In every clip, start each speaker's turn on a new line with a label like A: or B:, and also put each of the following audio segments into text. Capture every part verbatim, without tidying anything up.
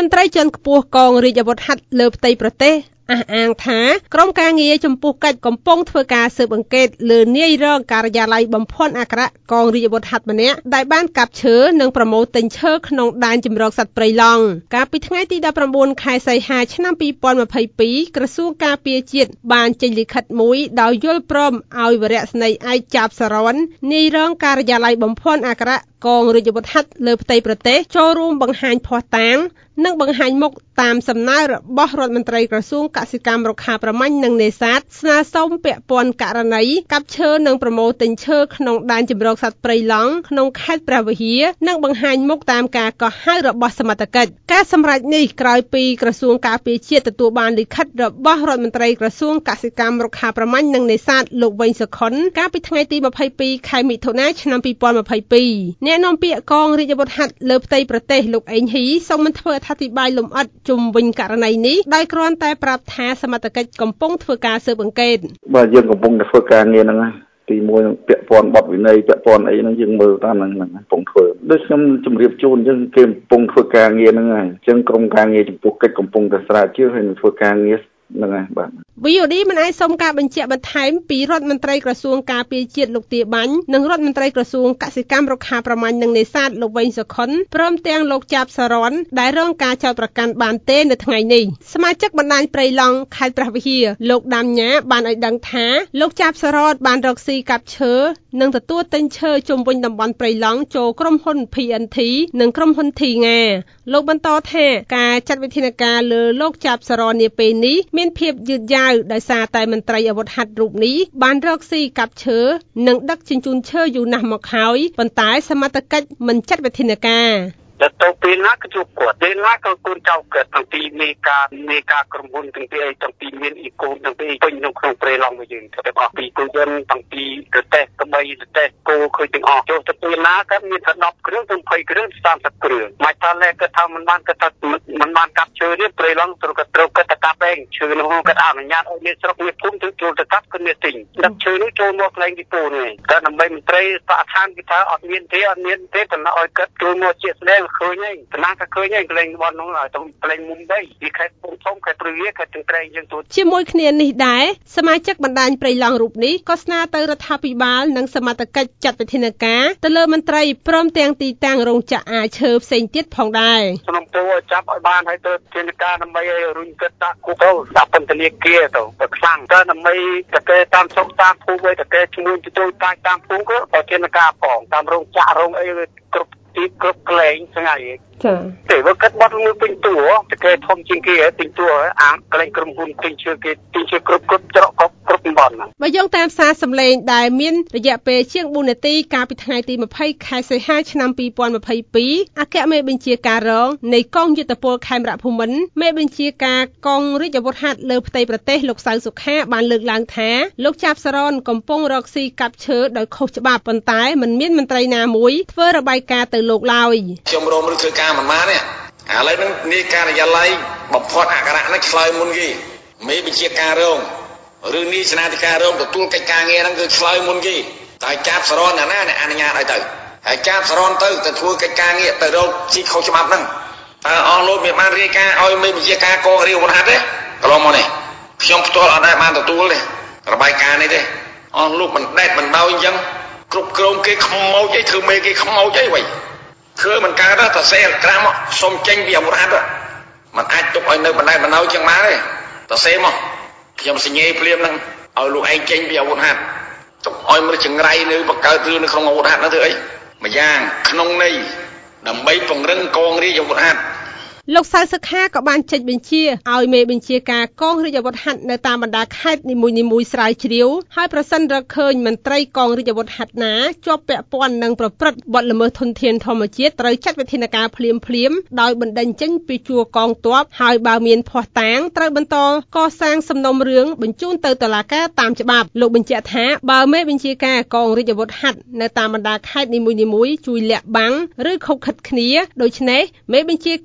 A: ន្ត្រីជាន់ខ្ពស់កងរាជអាវុធហត្ថលើផ្ទៃប្រទេសអះអាងថាក្រុមការងារចំពោះកិច្ចកំពុងធ្វើការស៊ើបអង្កេតលើនាយរងការិយាល័យបំភាន់អក្សរកងរាជអាវុធហត្តម្នាក់ដែលបានកាប់ឈើនិងប្រមូលទិញឈើក្នុងដែនជម្រកសត្វព្រៃឡង់កាលពីថ្ងៃទីដប់ប្រាំបួនខែសីហាឆ្នាំពីរពាន់ម្ភៃពីរក្រសួងការពារជាតិបានចេញលិខិតមួយដោយយល់ព្រមឲ្យវរៈស្នីឯកចាបសរននាយរងការិយាល័យបំភាន់អក្សរកងរាជអាវុធហត្ថលើផ្ទៃប្រទេសចូលរួមបង្ហាញភស្តុតាងនិងបង្ហាញមុខតាមសំណើរបស់រដ្ឋមន្ត្រីក្រសួងកសិកម្មរុក្ខាប្រមាញ់និងនេសាទស្នើសុំពាក់ព័ន្ធករណីកាប់ឈើនិងប្រមូលទិញឈើក្នុងដែនជម្រកសត្វព្រៃឡង់ក្នុងខេត្តព្រះវិហារនិងបង្ហាញមុខតាមការកោះហៅរបស់សមត្ថកិច្ចការសម្រេចនេះក្រោយពីក្រសួងការពារជាតិទទួលបានលិខិតរបស់រដ្ឋមន្ត្រីក្រសួងកសិកម្មរុក្ខាប្រមាញ់និងនេសាទលោកវែងសុខុនកាលពីថ្ងៃទីម្ភៃពីរខែមិថុនាឆ្នាំពីរពាន់ម្ភៃពីរអ្នកនាំពាក្យកងរាជអាវុធហត្ថលើផ្ទៃប្រទេសលោកអេងហ៊ីសូមមិនធ្វើអត្ថាធិប្បាយលម្អិតជុំវិញករណីនេះដោយគ្រាន់តែប្រាប់ថាសមត្ថកិច្ចកំពុងធ្វើការស៊ើបអង្កេត
B: បាទយើងកំពុងតែធ្វើការងារហ្នឹងហើយទីមួយនឹងពាក់ព័ន្ធបទវិន័យពាក់ព័ន្ធអីហ្នឹងយើងមើលតាមហ្នឹងហ្នឹងកំពុងធ្វើដូចខ្ញុំជម្រាបជូនអញ្ចឹងគេកំពុងធ្វើការងារហ្នឹងហើយអញ្ចឹងក្រុមការងារចំពោះកិច្ចកំពុងតែស្រាវជ្រាវហើយនឹងធ្វើការងារហ្នឹងហើយបាទ
A: វី អូ ឌី មិនអាចសុំការបញ្ជាក់បន្ថែមពីរដ្ឋមន្ត្រីក្រសួងការពារជាតិលោកទាបាញ់និងរដ្ឋមន្ត្រីក្រសួងកសិកម្មរុក្ខាប្រមាញ់និងនេសាទលោកវែងសុខុនព្រមទាំងលោកចាបសរនដែលរងការចោទប្រកាន់បានទេនៅថ្ងៃនេះសមាជិកបណ្ដាញព្រៃឡង់ខេត្តព្រះវិហារលោកដាមញ៉ាបានឲ្យដឹងថាលោកចាបសរនបានរកស៊ីកាប់ឈើនិងទទួលទិញឈើជុំវិញតំបន់ព្រៃឡង់ចូលក្រុមហ៊ុន ភី អិន ធី និងក្រុមហ៊ុន ធី ងាលោកបន្តថាការចាត់វិធានការលើលោកចាបសរននាពេលនេះមានភាពយឺតយ៉ាវដោយសារតែមន្ត្រីអាវុធហត្ថរូបនេះបានរកស៊ីកាប់ឈើនិងដឹកជញ្ជូនឈើយូរណាស់មកហើយប៉ុន្តែសមត្ថកិច្ចមិនចាត់វិធានការ
C: ទៅពេលណាក៏ជួបគាត់ពេលណាក៏គូនចៅគាត់ទាំងពីមេការមេការក្រុមហ៊ុនទាំងពីអីទាំងពីមានអ៊ីកូទាំងពីពេញក្នុងក្នុងព្រៃឡង់របស់យើងទាំងអស់ពីគូយន្តទាំងពីប្រទេសក្បីប្រទេសគោឃើញទាំងអស់ចូលទៅពេលណាក៏មានតែដប់គ្រឿងទាំងยี่สิบគ្រឿងសាមសិបគ្រឿងមិនថាលែគាត់ថាមិនបានគាត់ថាមិនបានកាប់ឈើនេះព្រៃឡង់ត្រូវគាត់ត្រូវគាត់ទៅកាប់ឯងឈើនោះគាត់អនុញ្ញាតឲ្យមានស្រុកមានភូមិទៅចូលទៅកាប់គាត់មានទិញដឹកឈើនោះចូលមកកន្លែងទីពូនេះតែដើម្បីមន្ត្រីបរិស្ថានគេថាអត់មានទេអត់មានទេតែឲ្យគាត់ចូលមកជាស្ដែងឃើញឯងតំណាងក៏ឃើញឯងកន្លែងបននោះឲ្យទៅកន្លែងមុំដីពីខេត្តពុំធំខេត្តព្រៃខេត្តទាំងត្រែងយើងទូ
A: ជាមួយគ្នានេះដែរសមាជិកបណ្ដាញព្រៃឡង់រូបនេះក៏ស្នើទៅរដ្ឋាភិបាលនិងសមត្ថកិច្ចចាត់វិធានការទៅលើមន្ត្រីព្រមទាំងទីតាំងរោងចក្រអាឈើផ្សេងទៀតផងដែរ
C: សូមពោចាប់ឲ្យបានឲ្យទៅវិធានការដើម្បីឲ្យរុញគិតដាក់គុកទៅដាក់ពន្ធនាគារទៅទៅខ្លាំងទៅដើម្បីតែគេតាមស្រុកតាមភូមិតែគេឈ្មោះទៅតាមតាមភូមិក៏វិធានការផងតាមរោងចក្ររោងអីគ្រប់ទីគ្រប់កន្លែងស្ងាយ
A: ចា
C: ទេបើកាត់បាត់មួយពេញតួតែគេធំជាងគេពេញតួអាកន្លែងក្រុមហ៊ុនពេញជឿគេពេញជឿគ្រប់គ្រប់ច្រកគ្រប់គ្រប់តំបន់
A: បើយោងតាមសារសម្លេងដែលមានរយៈពេលជាងបួននាទីកាលពីថ្ងៃទីម្ភៃខែសីហាឆ្នាំពីរពាន់ម្ភៃពីរអគ្គមេបញ្ជាការរងនៃកងយុទ្ធពលខេមរភូមិន្ទមេបញ្ជាការកងរាជអាវុធហត្ថលើផ្ទៃប្រទេសលោកសៅសុខាបានលើកឡើងថាលោកចាបសរនកំពុងរកស៊ីកាប់ឈើដោយខុសច្បាប់ប៉ុន្តែមិនមានមន្ត្រីណាមួយធ្វើរបាយការណ៍ទៅលោកឡើយ
D: ខ្ញុំរំលឹកធ្វើការមិនបានទេឥឡូវនឹងនាយការិយាល័យបំផុតអក្សរនេះឆ្លើយមុនគេមេបញ្ជាការរងឬនាយសេនាធិការរងទទួលកិច្ចការងារហ្នឹងគឺឆ្លើយមុនគេតែចាបសរនណាអ្នកអនុញ្ញាតឲ្យទៅហើយចាបសរនទៅទៅធ្វើកិច្ចការងារទៅរកជីខុសច្បាប់ហ្នឹងតើអស់លោកមានបានរាយការណ៍ឲ្យមេបញ្ជាការកងរាជអាវុធហត្ថទេកន្លងមកនេះខ្ញុំផ្ទាល់អត់ដែរបានទទួលទេរបាយការណ៍នេះទេអស់លោកមិនដេតមិនដោយអញ្ចឹងគ្រប់គ្រងគេខ្មោចអីធ្វើមេគេខ្មោចអីវ៉ៃគឺមិនកើតទេតែសេអក្រាមសុំចេញពីអាវុធហត្ថមិនអាចទុកឲ្យនៅបណ្ដេតបណ្ដោយចឹងបានទេតែសេមកខ្ញុំសញ្ញេភ្លាមនឹងឲ្យលោកឯងចេញពីអាវុធហត្ថទុកឲ្យមើលចង្រៃនៅបង្កើតរឿងនៅក្នុងអាវុធហត្ថនោះធ្វើអីម្យ៉ាងក្នុងន័យដើម្បីពង្រឹងកងរាជអាវុធហត្ថ
A: លោកសៅសុខាក៏បានចេញបញ្ជាឲ្យមេបញ្ជាការកងរាជអាវុធហត្ថនៅតាមបណ្ដាខេត្តនីមួយៗស្រាវជ្រាវហើយប្រសិនរកឃើញមន្ត្រីកងរាជអាវុធហត្ថណាជាប់ពាក់ព័ន្ធនឹងប្រព្រឹត្តបទល្មើសធនធានធម្មជាតិត្រូវចាត់វិធានការភ្លាមៗដោយបណ្តេញចេញពីជួរកងទ័ពហើយបើមានភស្តុតាងត្រូវបន្តកសាងសំណុំរឿងបញ្ជូនទៅតុលាការតាមច្បាប់លោកបញ្ជាក់ថាបើមេបញ្ជាការកងរាជអាវុធហត្ថនៅតាមបណ្ដាខេត្តនីមួយៗជួយលាក់បាំងឬខុបខិតគ្នាដូច្នេះមេបញ្ជាការកង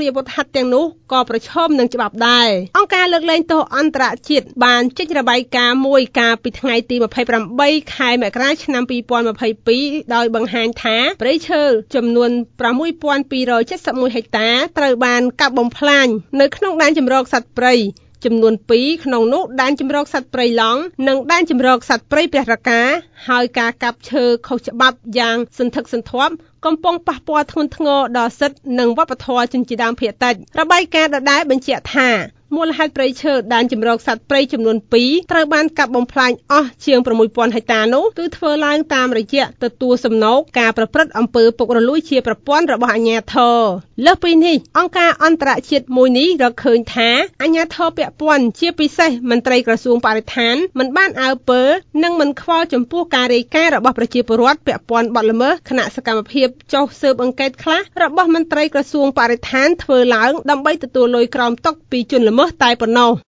A: រាជអាវុធហត្ថទាំងនោះក៏ប្រឈមនឹងច្បាប់ដែរអង្គការលើកលែងទោសអន្តរជាតិបានចេញរបាយការណ៍មួយកាលពីថ្ងៃទីម្ភៃប្រាំបីខែមករាឆ្នាំពីរពាន់ម្ភៃពីរដោយបង្ហាញថាព្រៃឈើចំនួនប្រាំមួយពាន់ពីររយចិតសិបមួយហិកតាត្រូវបានកាប់បំផ្លាញនៅក្នុងដែនជម្រកសត្វព្រៃចំនួនពីរក្នុងនោះដែនជម្រកសត្វព្រៃឡង់និងដែនជម្រកសត្វព្រៃព្រះរកាហើយការកាប់ឈើខុសច្បាប់យ៉ាងសន្ធឹកសន្ធាប់កំពុងប៉ះពាល់ធ្ងន់ធ្ងរដល់សិទ្ធិនិងវប្បធម៌ជនជាតិដើមភាគតិចរបាយការណ៍ដដែលបញ្ជាក់ថាមូលហេតុព្រៃឈើដែនជម្រកសត្វព្រៃចំនួនពីរត្រូវបានកាប់បំផ្លាញអស់ជាងប្រាំមួយពាន់ហិកតានោះគឺធ្វើឡើងតាមរយៈទទួលសំណូកការប្រព្រឹត្តអំពើពុករលួយជាប្រព័ន្ធរបស់អាជ្ញាធរលើសពីនេះអង្គការអន្តរជាតិមួយនេះរកឃើញថាអាជ្ញាធរពាក់ព័ន្ធជាពិសេសមន្ត្រីក្រសួងបរិស្ថានមិនបានអើពើនិងមិនខ្វល់ចំពោះការរាយការណ៍របស់ប្រជាពលរដ្ឋពាក់ព័ន្ធបទល្មើសគណៈសកម្មភាពចុះស៊ើបអង្កេតខ្លះរបស់មន្ត្រីក្រសួងបរិស្ថានធ្វើឡើងដើម្បីទទួលលុយក្រោមតុពីជនល្មើសតែប៉ុណ្ណោះ